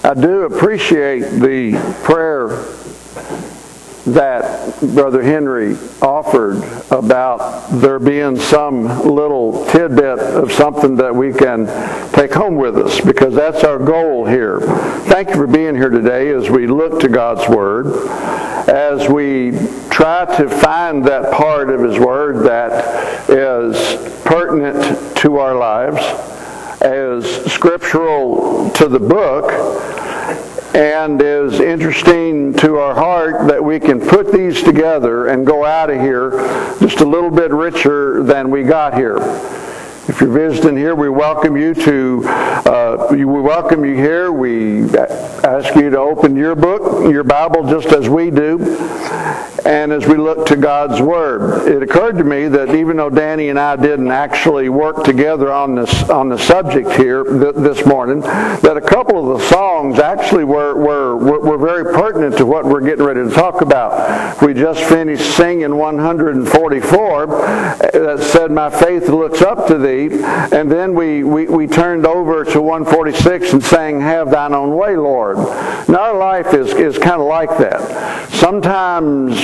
I do appreciate the prayer that Brother Henry offered about there being some little tidbit of something that we can take home with us, because that's our goal here. Thank you for being here today as we look to God's Word, as we try to find that part of His Word that is pertinent to our lives, as scriptural to the book, and is interesting to our heart, that we can put these together and go out of here just a little bit richer than we got here. If you're visiting here, we welcome you here. We ask you to open your book, your Bible, just as we do, and as we look to God's Word. It occurred to me that even though Danny and I didn't actually work together on the subject here this morning, that a couple of the songs actually were very pertinent to what we're getting ready to talk about. We just finished singing 144 that said, "My faith looks up to Thee," and then we turned over to 146 and sang, "Have Thine Own Way, Lord." Now our life is kind of like that. Sometimes,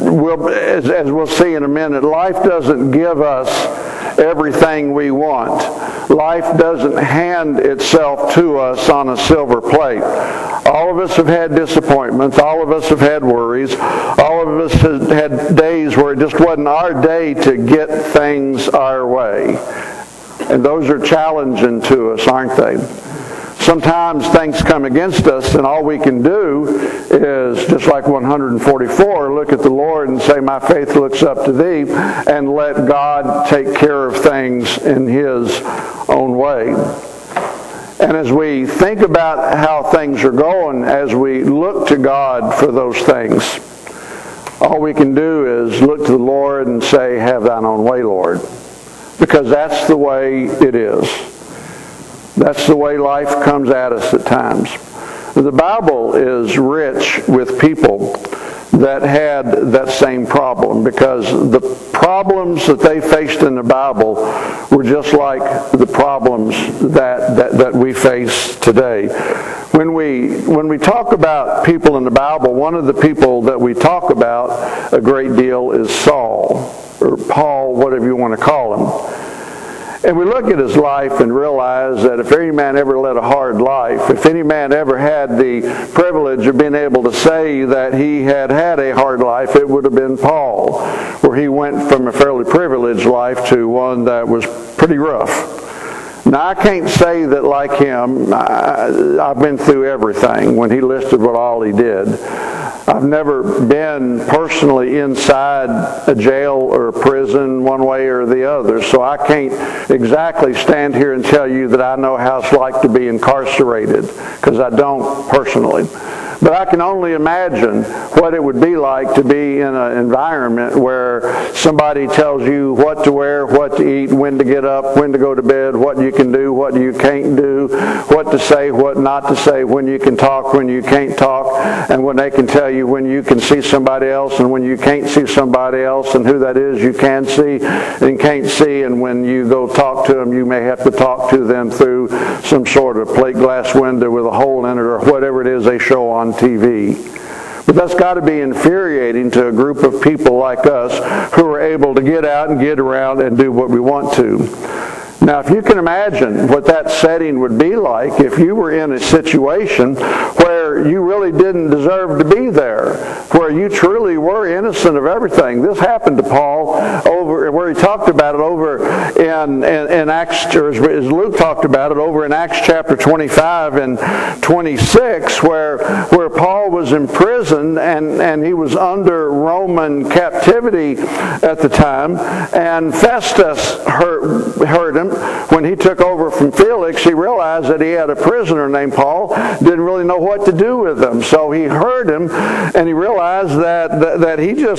as we'll see in a minute, life doesn't give us everything we want. Life doesn't hand itself to us on a silver plate. All of us have had disappointments. All of us have had worries. All of us have had days where it just wasn't our day to get things our way. And those are challenging to us, aren't they? Sometimes things come against us, and all we can do is, just like 144, look at the Lord and say, "My faith looks up to Thee," and let God take care of things in His own way. And as we think about how things are going, as we look to God for those things, all we can do is look to the Lord and say, "Have Thine own way, Lord." Because that's the way it is. That's the way life comes at us at times. The Bible is rich with people that had that same problem, because the problems that they faced in the Bible were just like the problems that we face today. When we talk about people in the Bible, one of the people that we talk about a great deal is Saul, or Paul, whatever you want to call him. And we look at his life and realize that if any man ever led a hard life, if any man ever had the privilege of being able to say that he had a hard life, it would have been Paul, where he went from a fairly privileged life to one that was pretty rough. Now, I can't say that like him, I've been through everything when he listed what all he did. I've never been personally inside a jail or a prison one way or the other, so I can't exactly stand here and tell you that I know how it's like to be incarcerated, because I don't personally. But I can only imagine what it would be like to be in an environment where somebody tells you what to wear, what to eat, when to get up, when to go to bed, what you can do, what you can't do, what to say, what not to say, when you can talk, when you can't talk, and when they can tell you when you can see somebody else and when you can't see somebody else, and who that is you can see and can't see, and when you go talk to them, you may have to talk to them through some sort of plate glass window with a hole in it, or whatever it is they show on TV. But that's got to be infuriating to a group of people like us who are able to get out and get around and do what we want to. Now, if you can imagine what that setting would be like if you were in a situation where you really didn't deserve to be there, where you truly were innocent of everything. This happened to Paul over where he talked about it over in Acts, or as Luke talked about it over in Acts chapter 25 and 26, where Paul was imprisoned and he was under Roman captivity at the time, and Festus heard him. When he took over from Felix, he realized that he had a prisoner named Paul, didn't really know what to do with him. So he heard him, and he realized that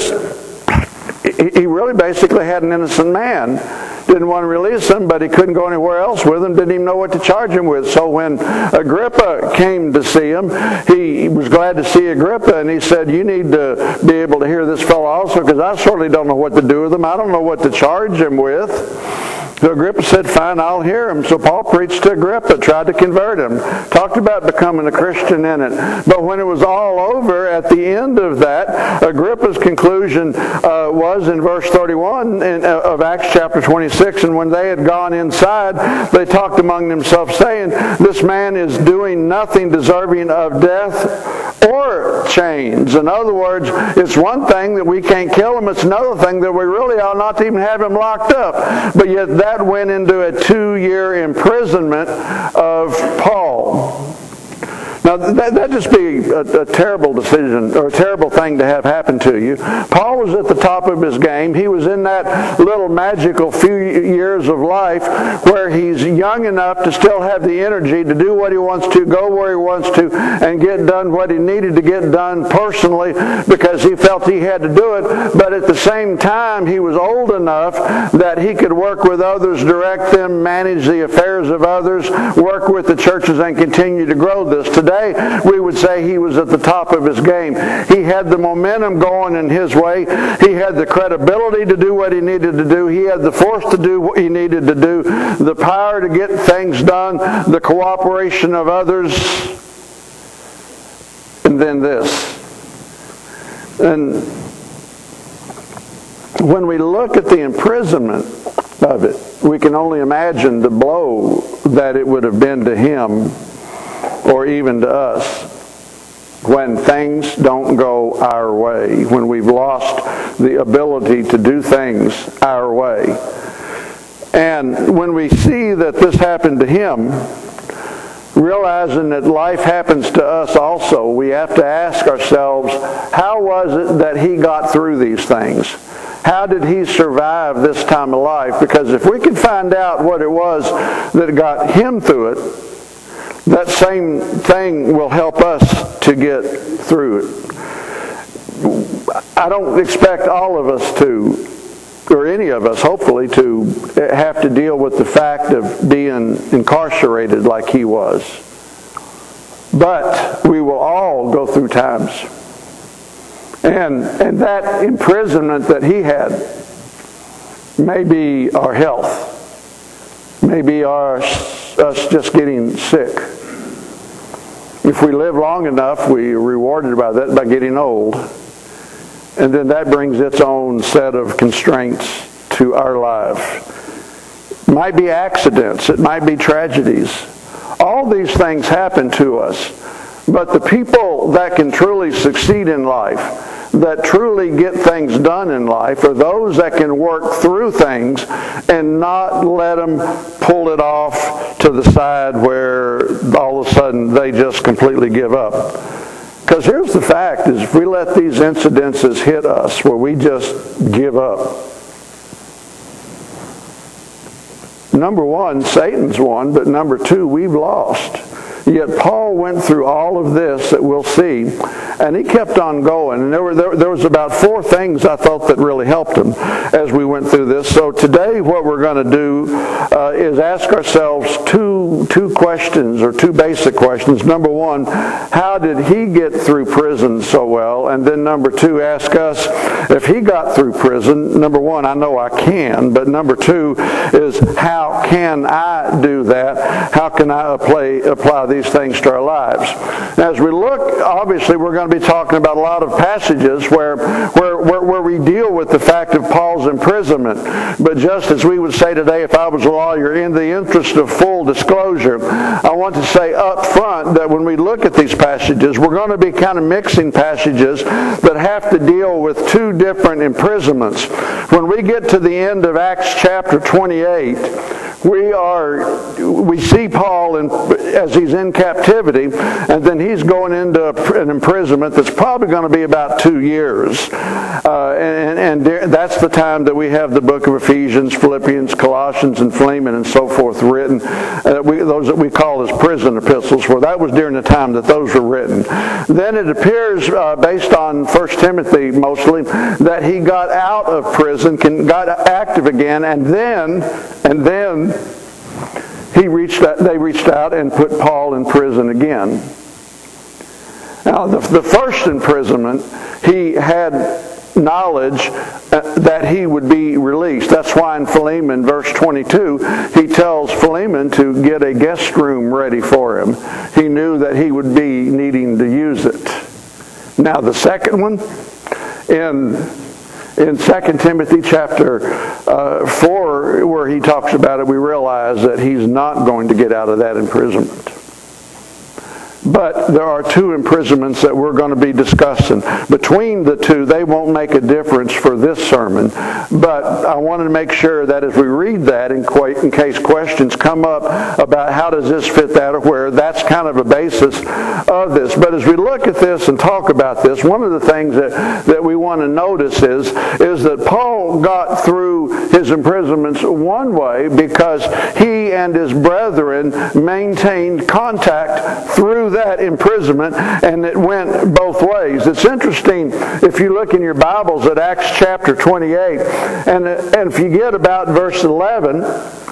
he really basically had an innocent man. Didn't want to release him, but he couldn't go anywhere else with him, didn't even know what to charge him with. So when Agrippa came to see him, he was glad to see Agrippa, and he said, "You need to be able to hear this fellow also, because I certainly don't know what to do with him. I don't know what to charge him with." So Agrippa said, fine, I'll hear him. So Paul preached to Agrippa, tried to convert him, talked about becoming a Christian in it. But when it was all over, at the end of that, Agrippa's conclusion was in verse 31 of Acts chapter 26, and when they had gone inside, they talked among themselves, saying, this man is doing nothing deserving of death or chains. In other words, it's one thing that we can't kill him, it's another thing that we really ought not to even have him locked up. But yet that went into a 2-year imprisonment of Paul. Now, that'd just be a terrible decision, or a terrible thing to have happen to you. Paul was at the top of his game. He was in that little magical few years of life where he's young enough to still have the energy to do what he wants to, go where he wants to, and get done what he needed to get done personally because he felt he had to do it. But at the same time, he was old enough that he could work with others, direct them, manage the affairs of others, work with the churches, and continue to grow this. Today, we would say he was at the top of his game. He had the momentum going in his way. He had the credibility to do what he needed to do. He had the force to do what he needed to do, the power to get things done, the cooperation of others, and then this. And when we look at the imprisonment of it, we can only imagine the blow that it would have been to him, or even to us, when things don't go our way, when we've lost the ability to do things our way. And when we see that this happened to him, realizing that life happens to us also, we have to ask ourselves, how was it that he got through these things? How did he survive this time of life? Because if we can find out what it was that got him through it, that same thing will help us to get through it. I don't expect all of us to, or any of us, hopefully, to have to deal with the fact of being incarcerated like he was. But we will all go through times. And that imprisonment that he had may be our health, may be us just getting sick. If we live long enough, we are rewarded by that by getting old. And then that brings its own set of constraints to our life. It might be accidents. It might be tragedies. All these things happen to us. But the people that can truly succeed in life, that truly get things done in life, are those that can work through things and not let them pull it off to the side where all of a sudden they just completely give up. Because here's the fact, is if we let these incidences hit us where we just give up, number one, Satan's won, but number two, we've lost. Yet Paul went through all of this that we'll see, and he kept on going. And there was about 4 things I thought that really helped him as we went through this. So today what we're going to do is ask ourselves two questions, or 2 basic questions. Number 1, how did he get through prison so well? And then number 2, ask us, if he got through prison, number 1, I know I can, but number 2 is, how can I do that? How can I apply these things to our lives? As we look, obviously we're going to be talking about a lot of passages where we deal with the fact of Paul's imprisonment. But just as we would say today, if I was a lawyer, in the interest of full disclosure, I want to say up front that when we look at these passages, we're going to be kind of mixing passages that have to deal with 2 different imprisonments. When we get to the end of Acts chapter 28, we see Paul as he's in captivity, and then he's going into an imprisonment that's probably going to be about 2 years. And that's the time that we have the book of Ephesians, Philippians, Colossians, and Philemon, and so forth written. Those that we call as prison epistles, where that was during the time that those were written. Then it appears, based on 1 Timothy mostly, that he got out of prison, got active again, and then they reached out and put Paul in prison again. Now, the first imprisonment, he had knowledge that he would be released. That's why in Philemon, verse 22, he tells Philemon to get a guest room ready for him. He knew that he would be needing to use it. Now the second one, in 2 Timothy chapter 4, where he talks about it, we realize that he's not going to get out of that imprisonment. But there are two imprisonments that we're going to be discussing. Between the two, they won't make a difference for this sermon. But I wanted to make sure that as we read that, in case questions come up about how does this fit that or where, that's kind of a basis of this. But as we look at this and talk about this, one of the things that we want to notice is that Paul got through his imprisonments one way because he and his brethren maintained contact through that imprisonment, and it went both ways. It's interesting if you look in your Bibles at Acts chapter 28, and if you get about verse 11,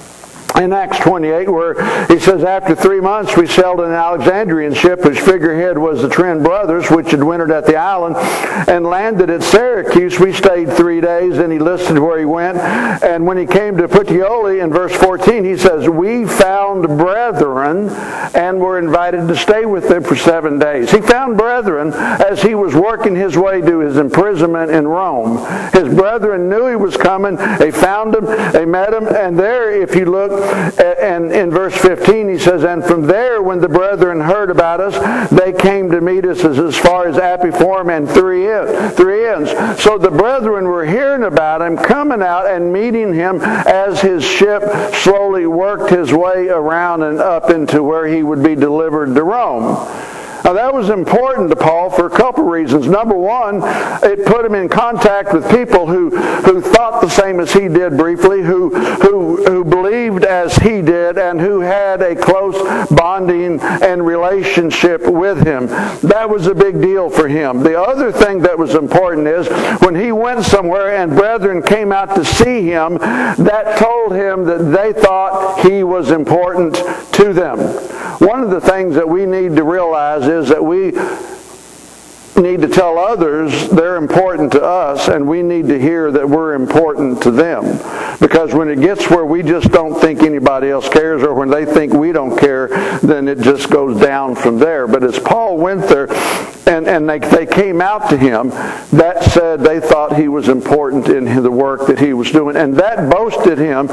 in Acts 28, where he says, after 3 months we sailed in an Alexandrian ship whose figurehead was the Trent brothers, which had wintered at the island, and landed at Syracuse. We stayed 3 days, and he listed where he went. And when he came to Puteoli, in verse 14, he says, we found brethren and were invited to stay with them for 7 days. He found brethren as he was working his way to his imprisonment in Rome. His brethren knew he was coming. They found him. They met him. And there, if you look, and in verse 15 he says, and from there when the brethren heard about us, they came to meet us as far as Apiform and three inns. So the brethren were hearing about him, coming out and meeting him as his ship slowly worked his way around and up into where he would be delivered to Rome. Now that was important to Paul for a couple reasons. Number one, it put him in contact with people who thought the same as he did briefly, who believed as he did, and who had a close bonding and relationship with him. That was a big deal for him. The other thing that was important is when he went somewhere and brethren came out to see him, that told him that they thought he was important to them. One of the things that we need to realize is that we need to tell others they're important to us, and we need to hear that we're important to them. Because when it gets where we just don't think anybody else cares, or when they think we don't care, then it just goes down from there. But as Paul went there, and they came out to him, that said they thought he was important in the work that he was doing. And that boosted him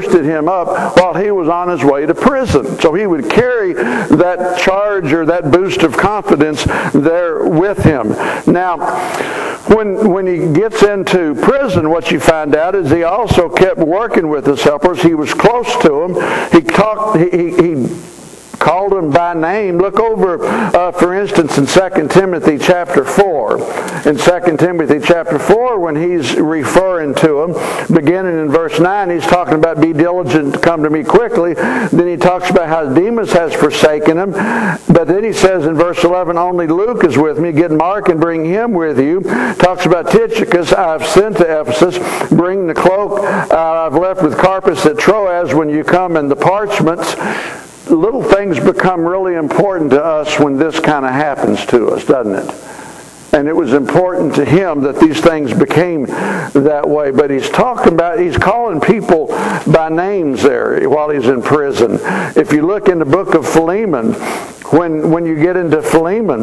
up while he was on his way to prison. So he would carry that charge or that boost of confidence there with him. Now, when he gets into prison, what you find out is he also kept working with his helpers. He was close to them. He called them by name. Look over, for instance, in 2 Timothy chapter 4. In 2 Timothy chapter 4, when he's referring to them, beginning in verse 9, he's talking about be diligent to come to me quickly. Then he talks about how Demas has forsaken him. But then he says in verse 11, only Luke is with me. Get Mark and bring him with you. Talks about Tychicus I've sent to Ephesus. Bring the cloak I've left with Carpus at Troas when you come, and the parchments. Little things become really important to us when this kind of happens to us, doesn't it? And it was important to him that these things became that way. But he's calling people by names there while he's in prison. If you look in the book of Philemon, when you get into Philemon,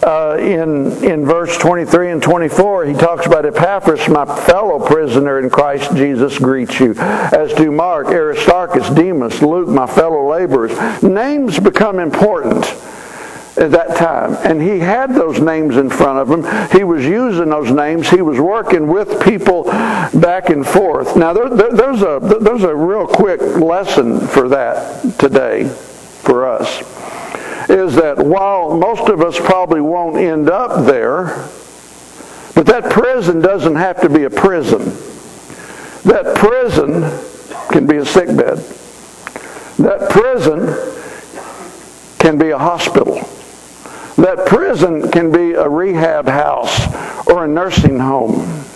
in verse 23 and 24, he talks about Epaphras, my fellow prisoner in Christ Jesus, greets you, as do Mark, Aristarchus, Demas, Luke, my fellow laborers. Names become important at that time, and he had those names in front of him. He was using those names. He was working with people back and forth. Now there's a real quick lesson for that today for us, is that while most of us probably won't end up there, but that prison doesn't have to be a prison. That prison can be a sickbed. That prison can be a hospital. That prison can be a rehab house or a nursing home.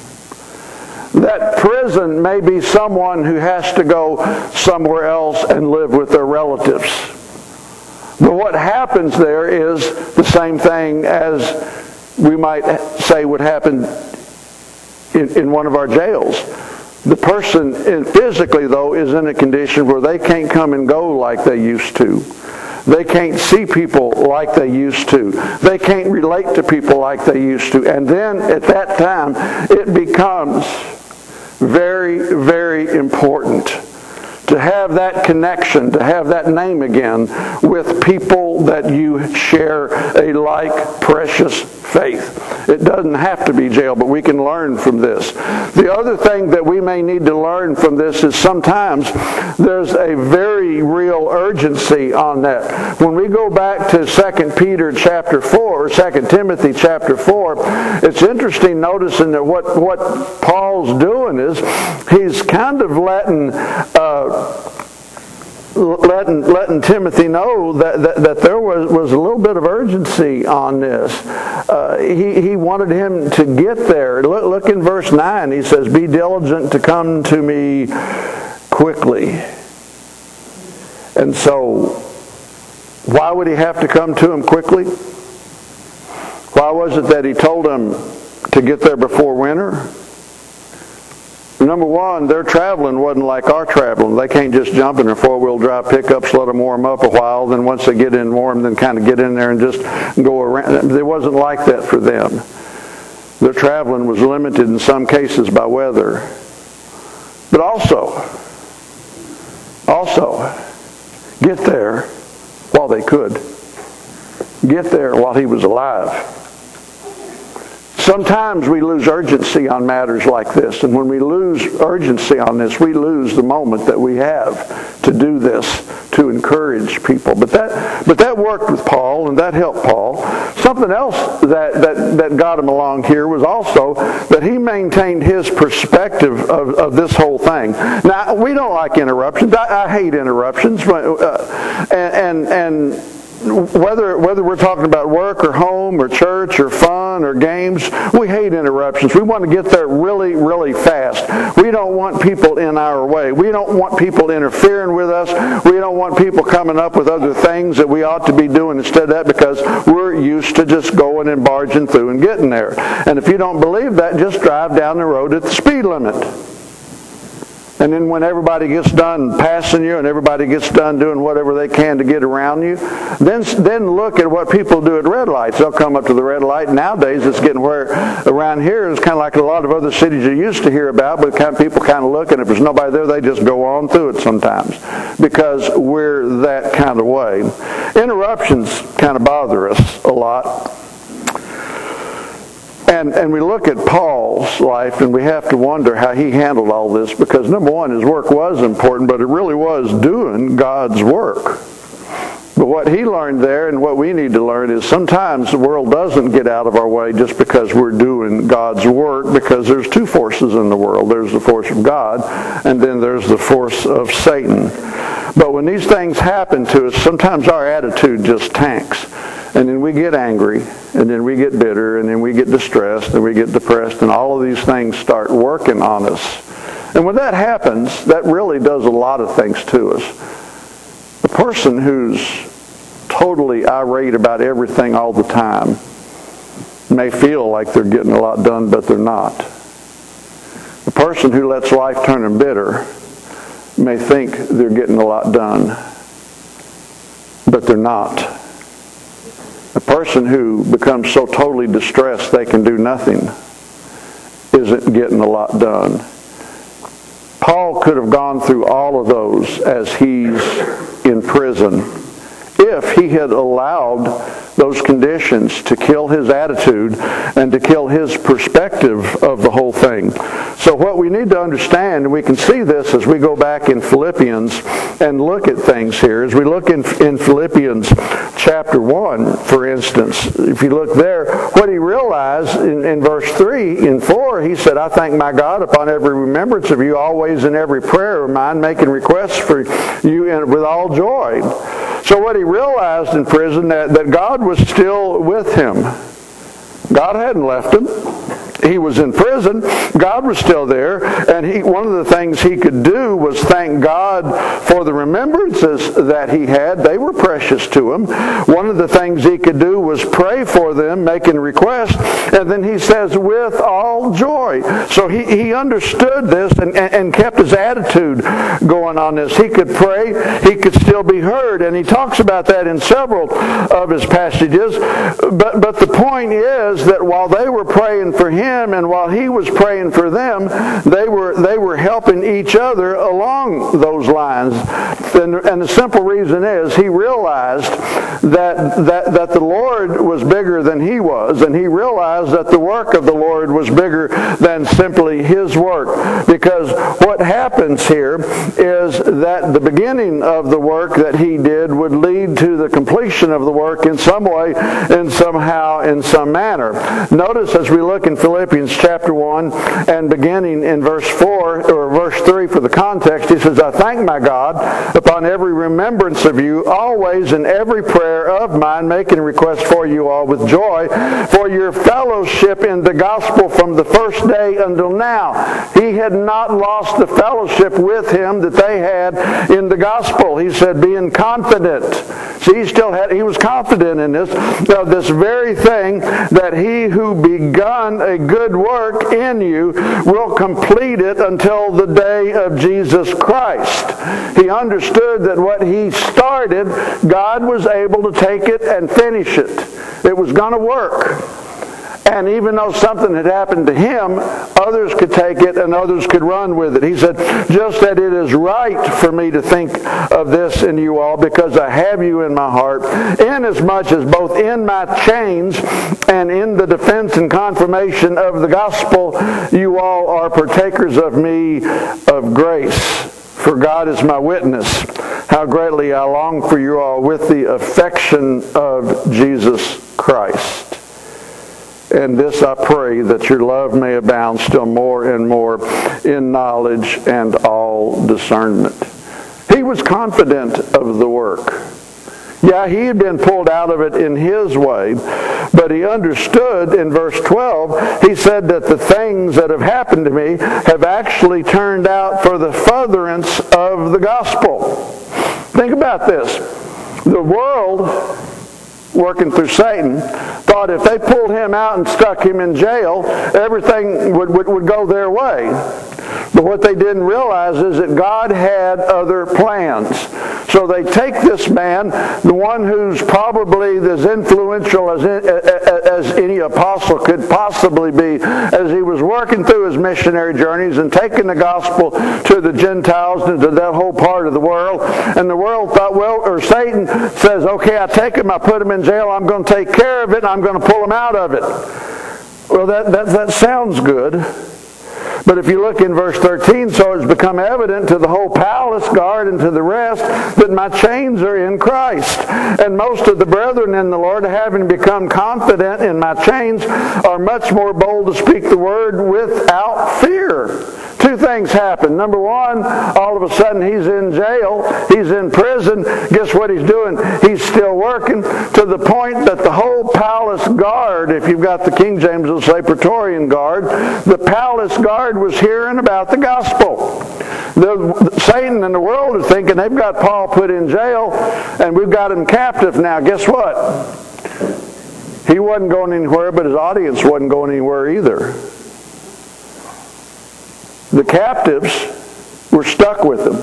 That prison may be someone who has to go somewhere else and live with their relatives. But what happens there is the same thing as we might say would happen in one of our jails. The person physically, though, is in a condition where they can't come and go like they used to. They can't see people like they used to. They can't relate to people like they used to. And then at that time, it becomes very, very important to have that connection, to have that name again with people that you share a like precious faith. It doesn't have to be jail, but we can learn from this. The other thing that we may need to learn from this is sometimes there's a very real urgency on that. When we go back to 2 Peter chapter 4, or 2 Timothy chapter 4, it's interesting noticing that what Paul's doing is he's kind of letting Timothy know that there was a little bit of urgency on this. He wanted him to get there. Look in verse 9. He says, "Be diligent to come to me quickly." And so, why would he have to come to him quickly? Why was it that he told him to get there before winter? Number one, their traveling wasn't like our traveling. They can't just jump in their four-wheel drive pickups, let them warm up a while, then once they get in warm, then kind of get in there and just go around. It wasn't like that for them. Their traveling was limited in some cases by weather. But also, get there while they could. Get there while he was alive. Sometimes we lose urgency on matters like this, and when we lose urgency on this, we lose the moment that we have to do this, to encourage people. But that worked with Paul, and that helped Paul. Something else that got him along here was also that he maintained his perspective of this whole thing. Now, we don't like interruptions. I hate interruptions, and whether we're talking about work or home or church or fun or games, we hate interruptions. We want to get there really, really fast. We don't want people in our way. We don't want people interfering with us. We don't want people coming up with other things that we ought to be doing instead of that, because we're used to just going and barging through and getting there. And if you don't believe that, just drive down the road at the speed limit. And then when everybody gets done passing you and everybody gets done doing whatever they can to get around you, then look at what people do at red lights. They'll come up to the red light. Nowadays it's getting where around here it's kind of like a lot of other cities you used to hear about, but people kind of look, and if there's nobody there, they just go on through it sometimes because we're that kind of way. Interruptions kind of bother us a lot. And we look at Paul's life, and we have to wonder how he handled all this, because number one, his work was important, but it really was doing God's work. But what he learned there, and what we need to learn, is sometimes the world doesn't get out of our way just because we're doing God's work, because there's two forces in the world. There's the force of God, and then there's the force of Satan. But when these things happen to us, sometimes our attitude just tanks. And then we get angry, and then we get bitter, and then we get distressed, and we get depressed, and all of these things start working on us. And when that happens, that really does a lot of things to us. The person who's totally irate about everything all the time may feel like they're getting a lot done, but they're not. The person who lets life turn them bitter may think they're getting a lot done, but they're not. A person who becomes so totally distressed they can do nothing isn't getting a lot done. Paul could have gone through all of those as he's in prison if he had allowed those conditions to kill his attitude and to kill his perspective of the whole thing. So what we need to understand, and we can see this as we go back in Philippians and look at things here, as we look in Philippians chapter 1, for instance, if you look there, what he realized in verse 3 and 4, he said, "I thank my God upon every remembrance of you, always in every prayer of mine, making requests for you with all joy." So what he realized in prison, that God was still with him. God hadn't left him. he was in prison, God was still there, and one of the things he could do was thank God for the remembrances that he had. They were precious to him. One of the things he could do was pray for them, making requests, and then he says, with all joy. So he understood this and kept his attitude going on this. He could pray, he could still be heard, and he talks about that in several of his passages. But the point is that while they were praying for him, and while he was praying for them, they were helping each other along those lines. And the simple reason is he realized that the Lord was bigger than he was, and he realized that the work of the Lord was bigger than simply his work. Because what happens here is that the beginning of the work that he did would lead to the completion of the work in some way, and somehow, in some manner. Notice as we look in Philippians chapter 1 and beginning in verse 4 or verse 3 for the context, he says, I thank my God upon every remembrance of you, always in every prayer of mine, making request for you all with joy, for your fellowship in the gospel from the first day until now. He had not lost the fellowship with him that they had in the gospel. He said, being confident. See, he was confident in this very thing, that he who begun a good work in you will complete it until the day of Jesus Christ. He understood that what he started, God was able to take it and finish it. It was going to work. And even though something had happened to him, others could take it and others could run with it. He said, just that it is right for me to think of this in you all, because I have you in my heart, inasmuch as both in my chains and in the defense and confirmation of the gospel, you all are partakers of me of grace. For God is my witness, how greatly I long for you all with the affection of Jesus Christ. And this I pray, that your love may abound still more and more in knowledge and all discernment. He was confident of the work. Yeah, he had been pulled out of it in his way, but he understood in verse 12, he said that the things that have happened to me have actually turned out for the furtherance of the gospel. Think about this. The world, working through Satan, thought if they pulled him out and stuck him in jail, everything would go their way. But what they didn't realize is that God had other plans. So they take this man, the one who's probably as influential as any apostle could possibly be, as he was working through his missionary journeys and taking the gospel to the Gentiles and to that whole part of the world. And the world thought, Satan says, okay, I take him, I put him in jail, I'm going to take care of it, and I'm going to pull him out of it. Well, that sounds good. But if you look in verse 13, so it's become evident to the whole palace guard and to the rest that my chains are in Christ. And most of the brethren in the Lord, having become confident in my chains, are much more bold to speak the word without fear. Two things happen. Number one, all of a sudden he's in jail, he's in prison. Guess what he's doing? He's still working, to the point that the whole palace guard, if you've got the King James, it'll say Praetorian Guard, the palace guard was hearing about the gospel. Satan and the world are thinking they've got Paul put in jail and we've got him captive now. Guess what? He wasn't going anywhere, but his audience wasn't going anywhere either. The captives were stuck with him.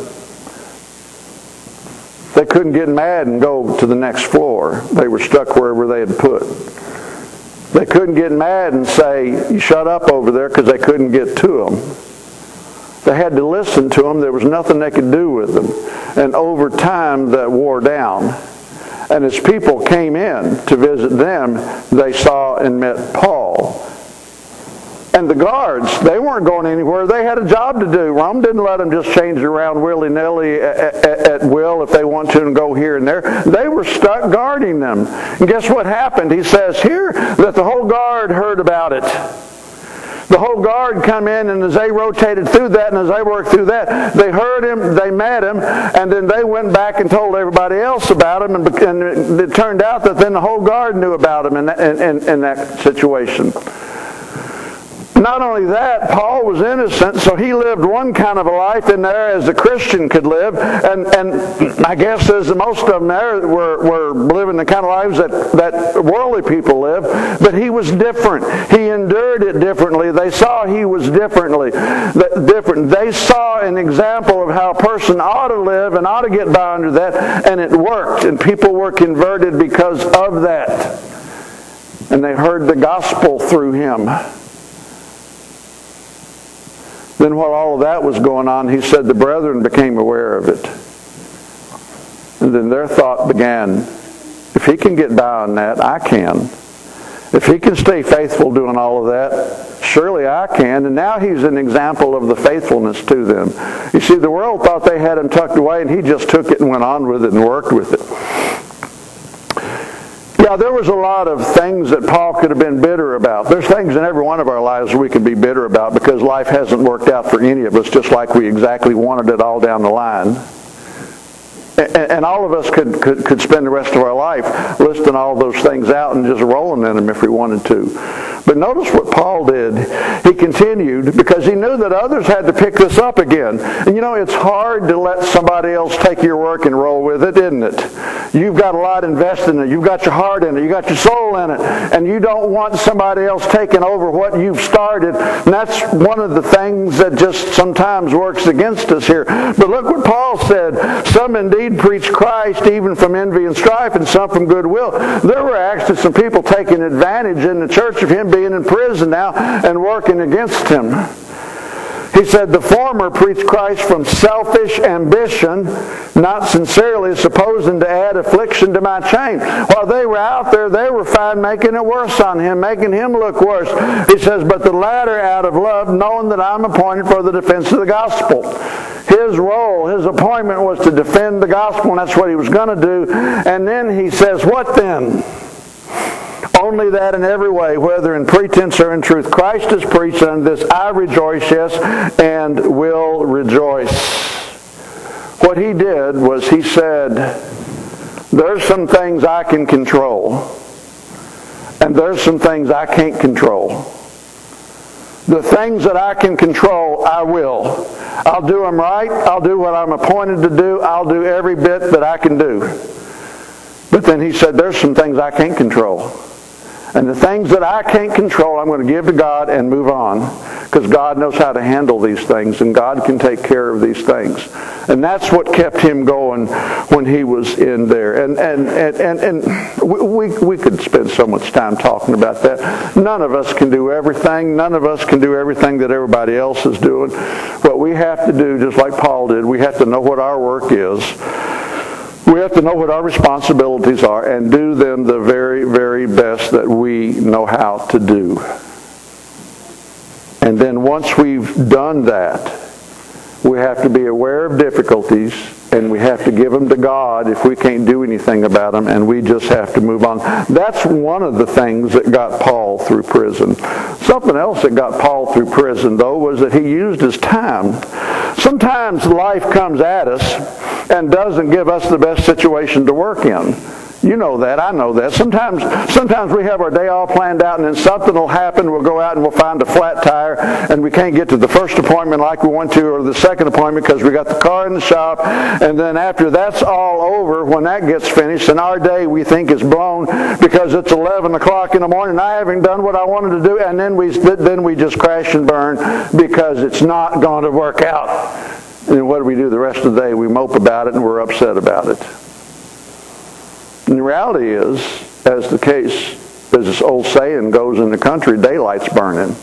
They couldn't get mad and go to the next floor. They were stuck wherever they had put. They couldn't get mad and say, shut up over there, because they couldn't get to them. They had to listen to them. There was nothing they could do with them. And over time, that wore down. And as people came in to visit them, they saw and met Paul. And the guards, they weren't going anywhere. They had a job to do. Rome didn't let them just change around willy-nilly at will if they want to and go here and there. They were stuck guarding them. And guess what happened? He says here that the whole guard heard about it. The whole guard come in, and as they rotated through that and as they worked through that, they heard him, they met him, and then they went back and told everybody else about him, and it turned out that then the whole guard knew about him in that situation. Not only that, Paul was innocent, so he lived one kind of a life in there as a Christian could live, and I guess as most of them there were living the kind of lives that worldly people live, but he was different. He endured it differently. They saw he was different. They saw an example of how a person ought to live and ought to get by under that, and it worked, and people were converted because of that. And they heard the gospel through him. Then while all of that was going on, he said the brethren became aware of it. And then their thought began, if he can get by on that, I can. If he can stay faithful doing all of that, surely I can. And now he's an example of the faithfulness to them. You see, the world thought they had him tucked away, and he just took it and went on with it and worked with it. Yeah, there was a lot of things that Paul could have been bitter about. There's things in every one of our lives we can be bitter about because life hasn't worked out for any of us just like we exactly wanted it all down the line. And all of us could spend the rest of our life listing all those things out and just rolling in them if we wanted to. But notice what Paul did. He continued because he knew that others had to pick this up again. And you know, it's hard to let somebody else take your work and roll with it, isn't it? You've got a lot invested in it. You've got your heart in it. You've got your soul in it. And you don't want somebody else taking over what you've started. And that's one of the things that just sometimes works against us here. But look what Paul said. Some indeed preach Christ even from envy and strife, and some from goodwill. There were actually some people taking advantage in the church of him being in prison now and working against him. He said, the former preach Christ from selfish ambition, not sincerely, supposing to add affliction to my chain. While they were out there, they were fine making it worse on him, making him look worse. He says, but the latter out of love, knowing that I'm appointed for the defense of the gospel. His role, his appointment was to defend the gospel, and that's what he was going to do. And then he says, what then? Only that in every way, whether in pretense or in truth, Christ is preached, and this I rejoice, yes, and will rejoice. What he did was he said, there's some things I can control, and there's some things I can't control. The things that I can control, I will. I'll do them right. I'll do what I'm appointed to do. I'll do every bit that I can do. But then he said, there's some things I can't control. And the things that I can't control, I'm going to give to God and move on. Because God knows how to handle these things, and God can take care of these things. And that's what kept him going when he was in there. And we could spend so much time talking about that. None of us can do everything. None of us can do everything that everybody else is doing. What we have to do, just like Paul did, we have to know what our work is. We have to know what our responsibilities are and do them the very, very best that we know how to do. And then once we've done that, we have to be aware of difficulties, and we have to give them to God if we can't do anything about them, and we just have to move on. That's one of the things that got Paul through prison. Something else that got Paul through prison, though, was that he used his time. Sometimes life comes at us and doesn't give us the best situation to work in. You know that. I know that. Sometimes we have our day all planned out, and then something will happen. We'll go out and we'll find a flat tire, and we can't get to the first appointment like we want to, or the second appointment because we got the car in the shop. And then after that's all over, when that gets finished, and our day we think is blown because it's 11 o'clock in the morning, and I haven't done what I wanted to do, and then we just crash and burn because it's not going to work out. And then what do we do the rest of the day? We mope about it and we're upset about it. And the reality is, as the case, as this old saying goes in the country, daylight's burning.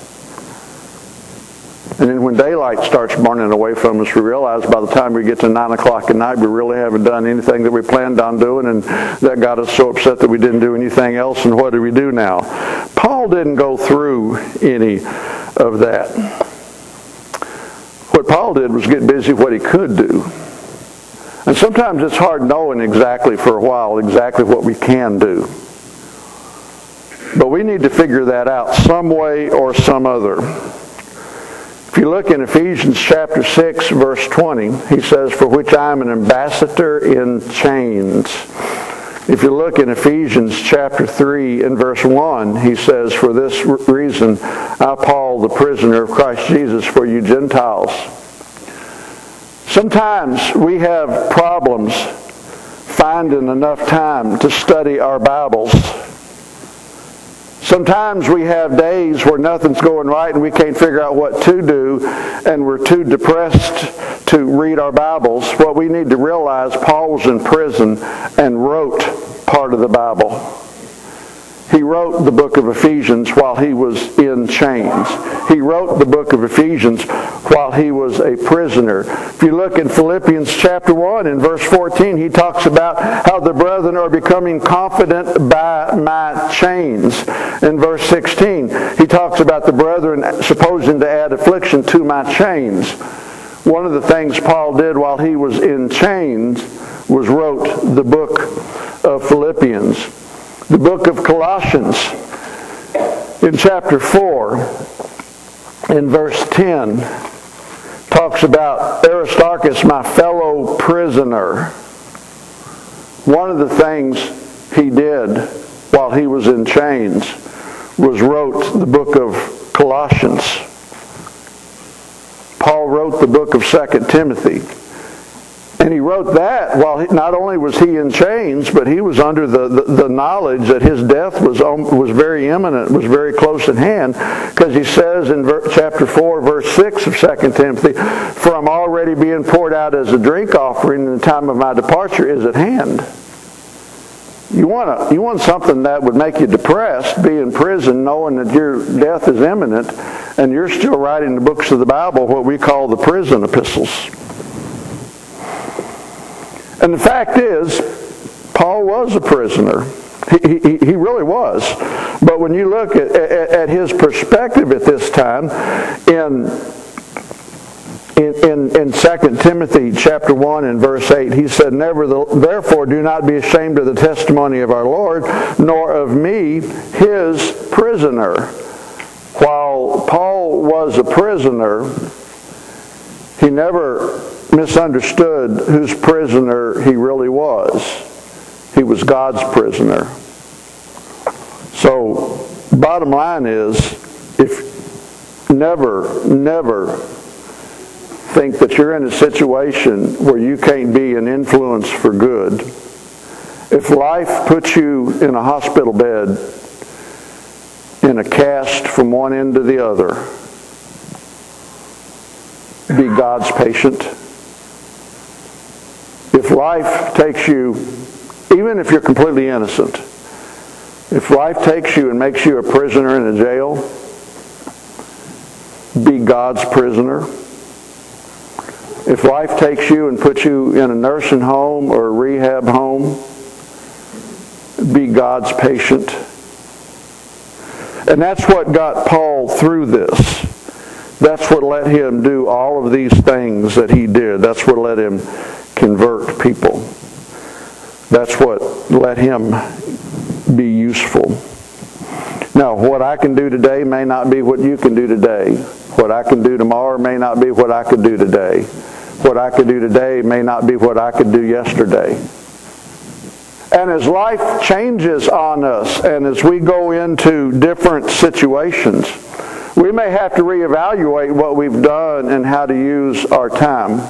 And then when daylight starts burning away from us, we realize by the time we get to 9 o'clock at night, we really haven't done anything that we planned on doing, and that got us so upset that we didn't do anything else, and what do we do now? Paul didn't go through any of that. What Paul did was get busy what he could do. And sometimes it's hard knowing exactly for a while exactly what we can do. But we need to figure that out some way or some other. If you look in Ephesians chapter 6, verse 20, he says, for which I am an ambassador in chains. If you look in Ephesians chapter 3 and verse 1, he says, "For this reason, I, Paul, the prisoner of Christ Jesus, for you Gentiles." Sometimes we have problems finding enough time to study our Bibles. Sometimes we have days where nothing's going right and we can't figure out what to do, and we're too depressed to read our Bibles. What we need to realize, Paul was in prison and wrote part of the Bible. He wrote the book of Ephesians while he was in chains. He wrote the book of Ephesians while he was a prisoner. If you look in Philippians chapter 1 and verse 14, he talks about how the brethren are becoming confident by my chains. In verse 16, he talks about the brethren supposing to add affliction to my chains. One of the things Paul did while he was in chains was wrote the book of Philippians. The book of Colossians, in chapter 4, in verse 10, talks about Aristarchus, my fellow prisoner. One of the things he did while he was in chains was wrote the book of Colossians. Paul wrote the book of 2 Timothy. And he wrote that while not only was he in chains, but he was under the knowledge that his death was very imminent, was very close at hand, because he says in chapter 4, verse 6 of 2 Timothy, "For I'm already being poured out as a drink offering, and the time of my departure is at hand." You want something that would make you depressed, be in prison knowing that your death is imminent, and you're still writing the books of the Bible, what we call the prison epistles. And the fact is, Paul was a prisoner. He really was. But when you look at his perspective at this time, in 2 Timothy chapter 1 and verse 8, he said, "Therefore do not be ashamed of the testimony of our Lord, nor of me, his prisoner." While Paul was a prisoner, he never misunderstood whose prisoner he really was. He was God's prisoner. So, bottom line is, if never think that you're in a situation where you can't be an influence for good. If life puts you in a hospital bed, in a cast from one end to the other, be God's patient. If life takes you, even if you're completely innocent, if life takes you and makes you a prisoner in a jail, be God's prisoner. If life takes you and puts you in a nursing home or a rehab home, be God's patient. And that's what got Paul through this. That's what let him do all of these things that he did. That's what let him convert people. That's what let him be useful. Now, what I can do today may not be what you can do today. What I can do tomorrow may not be what I could do today. What I could do today may not be what I could do yesterday. And as life changes on us, and as we go into different situations, we may have to reevaluate what we've done and how to use our time.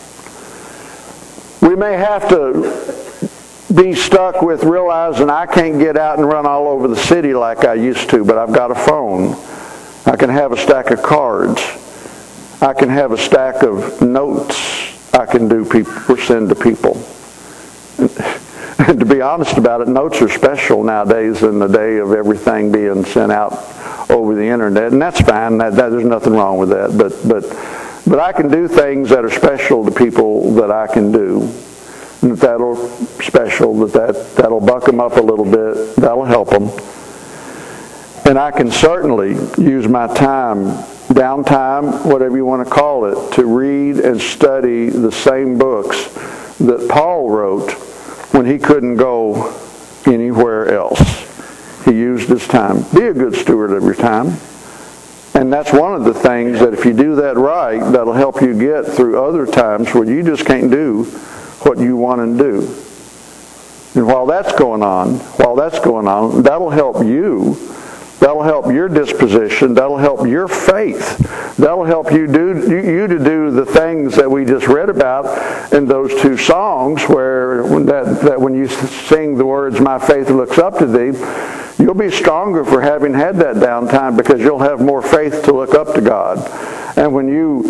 We may have to be stuck with realizing I can't get out and run all over the city like I used to, but I've got a phone. I can have a stack of cards. I can have a stack of notes I can or send to people. And to be honest about it, notes are special nowadays in the day of everything being sent out over the internet, and that's fine. There's nothing wrong with that. But I can do things that are special to people that I can do. And that'll buck them up a little bit. That'll help them. And I can certainly use my time, downtime, whatever you want to call it, to read and study the same books that Paul wrote when he couldn't go anywhere else. He used his time. Be a good steward of your time. And that's one of the things that if you do that right, that'll help you get through other times where you just can't do what you want to do. And while that's going on, that'll help you. That'll help your disposition. That'll help your faith. That'll help you to do the things that we just read about in those two songs, where when you sing the words, "My faith looks up to thee," you'll be stronger for having had that downtime, because you'll have more faith to look up to God. And when you're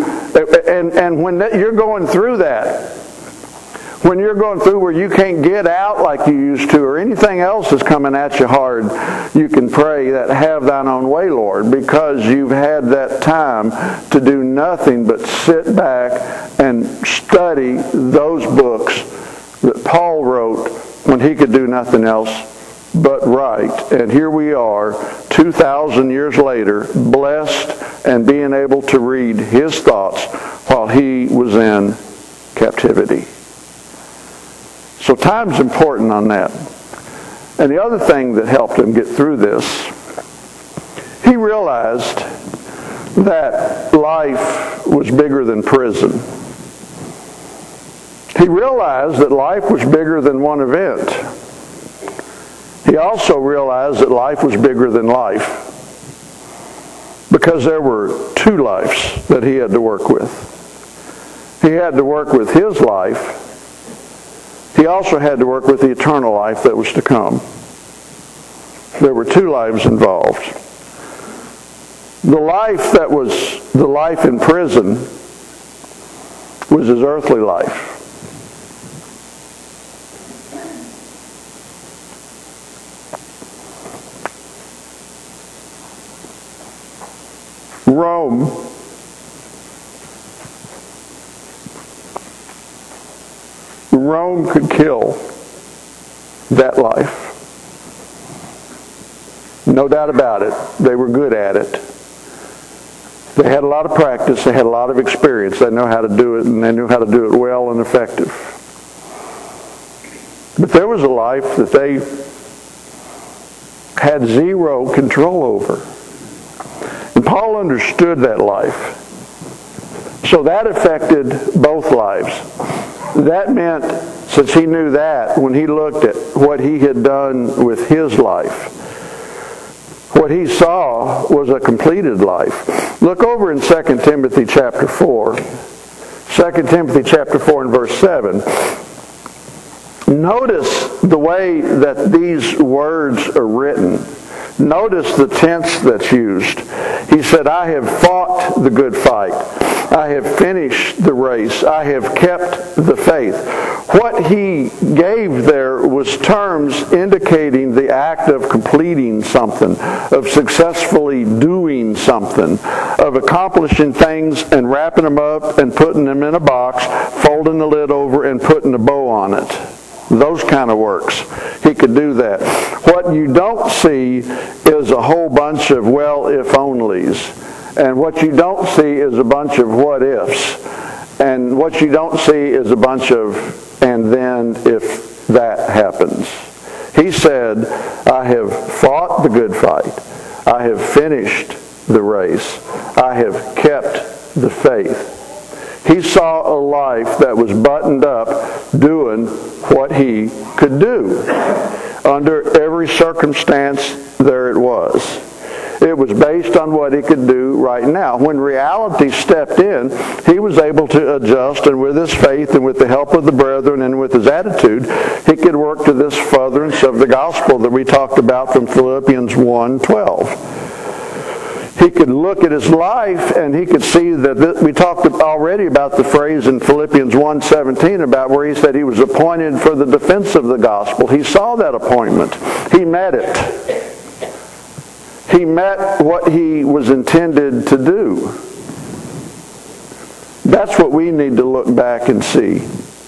going through that, when you're going through where you can't get out like you used to, or anything else is coming at you hard, you can pray that, "Have thine own way, Lord," because you've had that time to do nothing but sit back and study those books that Paul wrote when he could do nothing else but write. And here we are, 2,000 years later, blessed and being able to read his thoughts while he was in captivity. So time's important on that. And the other thing that helped him get through this, he realized that life was bigger than prison. He realized that life was bigger than one event. He also realized that life was bigger than life, because there were two lives that he had to work with. He had to work with his life. He also had to work with the eternal life that was to come. There were two lives involved. The life that was the life in prison was his earthly life. Rome could kill that life. No doubt about it. They were good at it. They had a lot of practice. They had a lot of experience. They know how to do it, and they knew how to do it well and effective. But there was a life that they had zero control over. And Paul understood that life. So that affected both lives. That meant, since he knew that, when he looked at what he had done with his life, what he saw was a completed life. Look over in 2 Timothy chapter 4. 2 Timothy chapter 4 and verse 7. Notice the way that these words are written. Notice the tense that's used. He said, "I have fought the good fight. I have finished the race. I have kept the faith." What he gave there was terms indicating the act of completing something, of successfully doing something, of accomplishing things and wrapping them up and putting them in a box, folding the lid over and putting a bow on it. Those kind of works. He could do that. What you don't see is a whole bunch of well if onlys. And what you don't see is a bunch of what ifs. And what you don't see is a bunch of and then if that happens. He said, "I have fought the good fight. I have finished the race. I have kept the faith." He saw a life that was buttoned up doing what he could do. Under every circumstance, there it was. It was based on what he could do right now. When reality stepped in, he was able to adjust, and with his faith and with the help of the brethren and with his attitude, he could work to this furtherance of the gospel that we talked about from Philippians 1:12. He could look at his life and he could see that we talked already about the phrase in Philippians 1:17 about where he said he was appointed for the defense of the gospel. He saw that appointment. He met it. He met what he was intended to do. That's what we need to look back and see.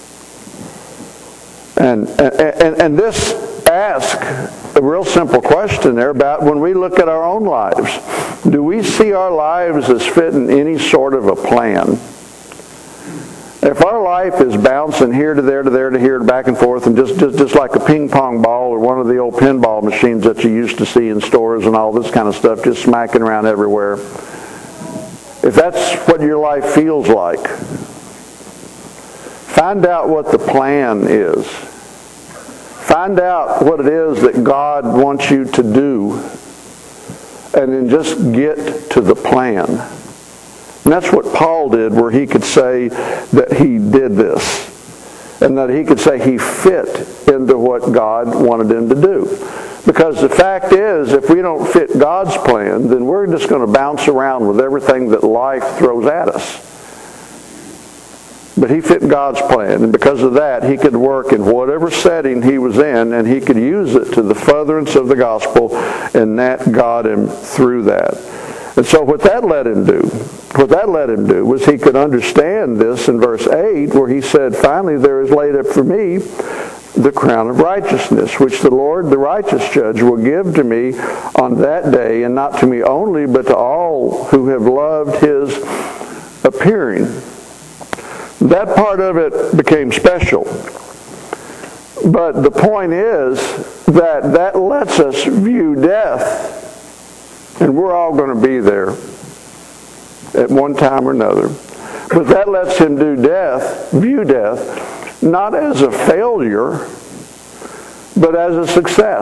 And this asks a real simple question there about when we look at our own lives. Do we see our lives as fitting any sort of a plan? If our life is bouncing here to there to there to here, back and forth, and just like a ping pong ball or one of the old pinball machines that you used to see in stores and all this kind of stuff, just smacking around everywhere, if that's what your life feels like, find out what the plan is. Find out what it is that God wants you to do, and then just get to the plan. And that's what Paul did, where he could say that he did this, and that he could say he fit into what God wanted him to do. Because the fact is, if we don't fit God's plan, then we're just going to bounce around with everything that life throws at us. But he fit God's plan, and because of that, he could work in whatever setting he was in, and he could use it to the furtherance of the gospel, and that got him through that. And so what that let him do was he could understand this in verse 8, where he said, finally there is laid up for me the crown of righteousness, which the Lord, the righteous judge, will give to me on that day, and not to me only, but to all who have loved his appearing. That part of it became special. But the point is that lets us view death, and we're all going to be there at one time or another. But that lets him view death, not as a failure, but as a success.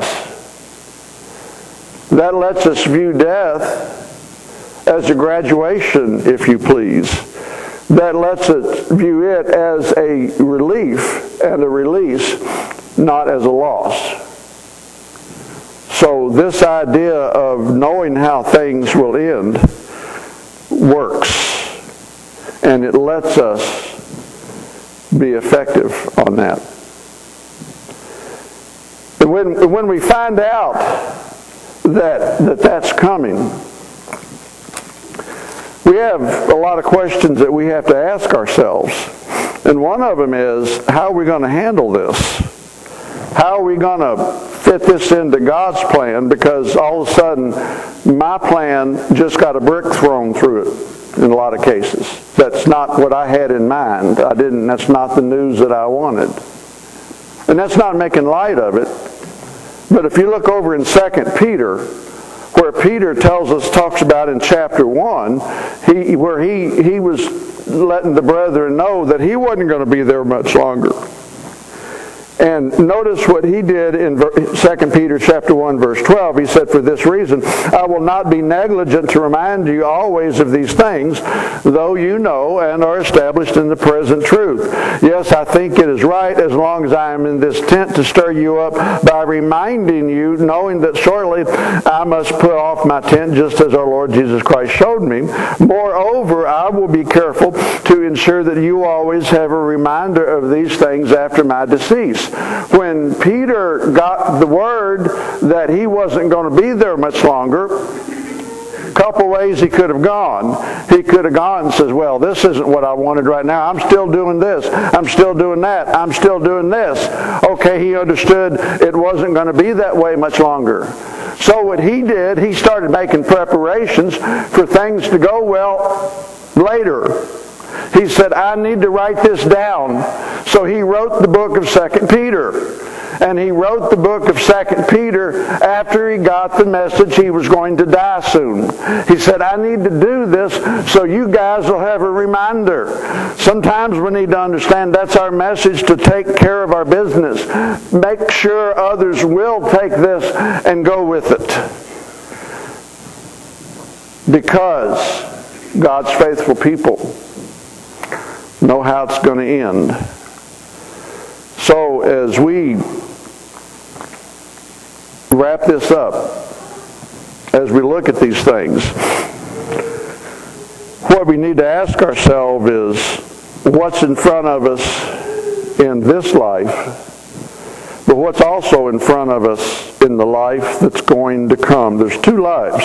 That lets us view death as a graduation, if you please. That lets us view it as a relief and a release, not as a loss. So this idea of knowing how things will end works, and it lets us be effective on that. And when we find out that's coming, we have a lot of questions that we have to ask ourselves. And one of them is, how are we going to handle this? How are we going to fit this into God's plan? Because all of a sudden, my plan just got a brick thrown through it in a lot of cases. That's not what I had in mind. That's not the news that I wanted. And that's not making light of it. But if you look over in 2 Peter, where Peter talks about in chapter 1, where he was letting the brethren know that he wasn't going to be there much longer. And notice what he did in 2 Peter chapter 1, verse 12. He said, for this reason, I will not be negligent to remind you always of these things, though you know and are established in the present truth. Yes, I think it is right, as long as I am in this tent, to stir you up by reminding you, knowing that shortly I must put off my tent, just as our Lord Jesus Christ showed me. Moreover, I will be careful to ensure that you always have a reminder of these things after my decease. When Peter got the word that he wasn't going to be there much longer, a couple ways he could have gone. He could have gone and says, well, this isn't what I wanted right now. I'm still doing this. I'm still doing that. I'm still doing this. Okay, he understood it wasn't going to be that way much longer. So what he did, he started making preparations for things to go well later. He said, I need to write this down. So he wrote the book of 2 Peter. And he wrote the book of 2 Peter after he got the message he was going to die soon. He said, I need to do this so you guys will have a reminder. Sometimes we need to understand that's our message, to take care of our business. Make sure others will take this and go with it. Because God's faithful people know how it's going to end. So as we wrap this up, as we look at these things, what we need to ask ourselves is, what's in front of us in this life, but what's also in front of us in the life that's going to come? There's two lives.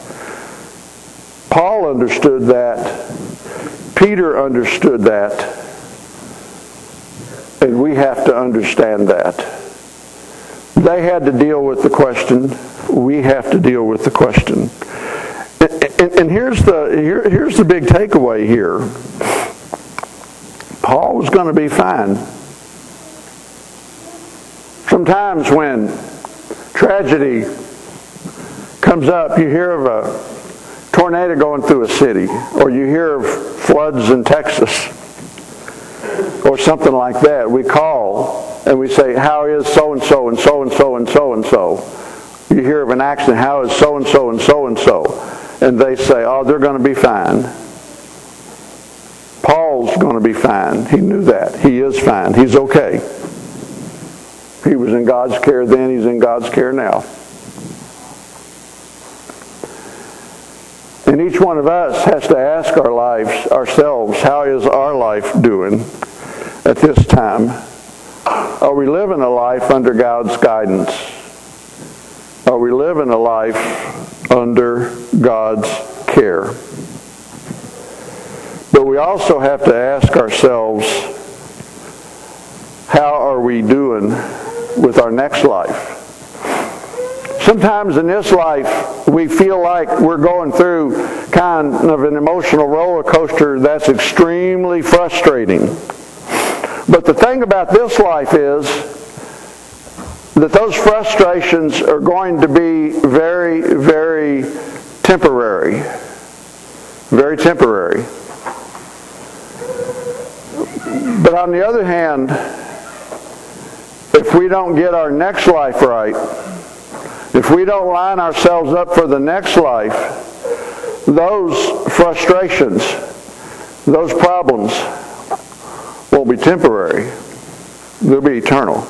Paul understood that. Peter understood that, and we have to understand that. They had to deal with the question. We have to deal with the question. And here's the big takeaway here. Paul was going to be fine. Sometimes when tragedy comes up, you hear of a tornado going through a city, or you hear of floods in Texas, or something like that. We call and we say, how is so-and-so and so-and-so and so-and-so? You hear of an accident, how is so-and-so and so-and-so? And they say, oh, they're going to be fine. Paul's going to be fine. He knew that. He is fine. He's okay. He was in God's care then. He's in God's care now. And each one of us has to ask ourselves, how is our life doing at this time? Are we living a life under God's guidance? Are we living a life under God's care? But we also have to ask ourselves, how are we doing with our next life? Sometimes in this life, we feel like we're going through kind of an emotional roller coaster that's extremely frustrating. But the thing about this life is that those frustrations are going to be very, very temporary. Very temporary. But on the other hand, if we don't get our next life right, if we don't line ourselves up for the next life, those frustrations, those problems won't be temporary. They'll be eternal.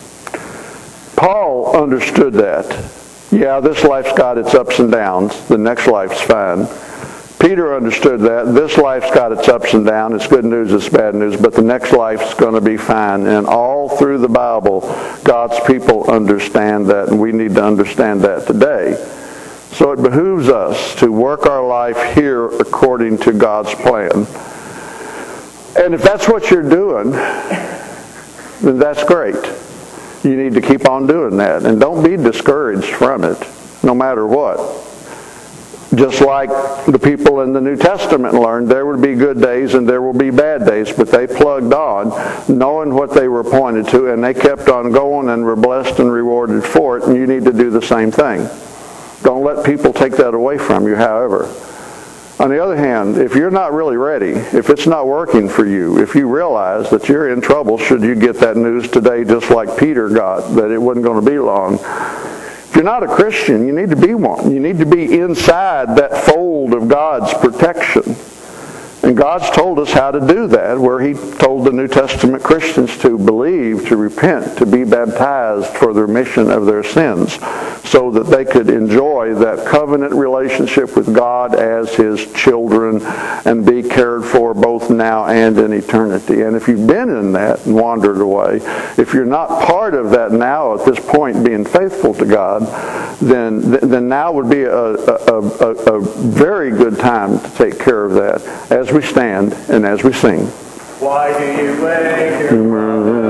Paul understood that. Yeah, this life's got its ups and downs. The next life's fine. Peter understood that. This life's got its ups and downs. It's good news, it's bad news, but the next life's going to be fine. And all through the Bible, God's people understand that, and we need to understand that today. So it behooves us to work our life here according to God's plan. And if that's what you're doing, then that's great. You need to keep on doing that. And don't be discouraged from it, no matter what. Just like the people in the New Testament learned, there would be good days and there will be bad days, but they plugged on, knowing what they were pointed to, and they kept on going and were blessed and rewarded for it, and you need to do the same thing. Don't let people take that away from you, however. On the other hand, if you're not really ready, if it's not working for you, if you realize that you're in trouble, should you get that news today just like Peter got, that it wasn't going to be long, if you're not a Christian, you need to be one. You need to be inside that fold of God's protection. And God's told us how to do that, where He told the New Testament Christians to believe, to repent, to be baptized for the remission of their sins, so that they could enjoy that covenant relationship with God as His children and be cared for both now and in eternity. And if you've been in that and wandered away, if you're not part of that now at this point, being faithful to God, then now would be a very good time to take care of that as we stand and as we sing. Why do you wait here?